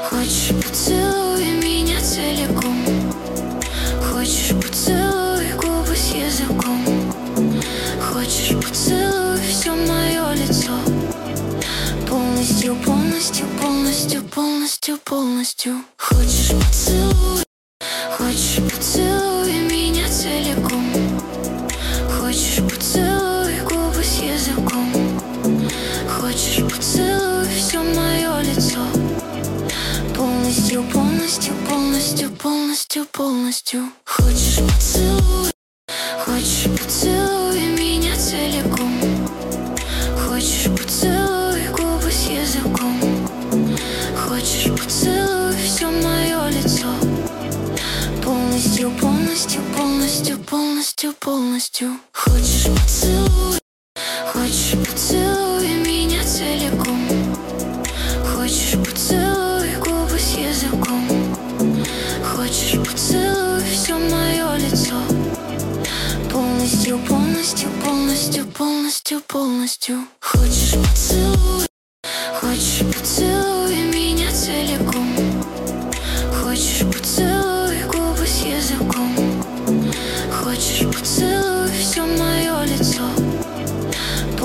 Хочешь, поцелуй меня целиком. Хочешь, поцелуй губы с языком. Хочешь, поцелуй все мое лицо. Полностью, полностью, полностью, полностью, полностью. Хочешь, поцелуй. Хочешь, поцелуй меня целиком. Хочешь, поцелуй губы с языком. Хочешь, поцелуй все мое лицо. Полностью, полностью, полностью, полностью, полностью. Хочешь, поцелуй. Хочешь, поцелуй меня целиком. Хочешь, поцелуй губы с языком. Хочешь, поцелуй все мое лицо. Полностью, полностью, полностью, полностью, полностью. Хочешь, поцелуй. Хочешь, поцелуй меня целиком. Хочешь, поцелуй губы с языком. Хочешь, поцелуй все мое лицо. Полностью, полностью, полностью, полностью, полностью. Хочешь, поцелуй.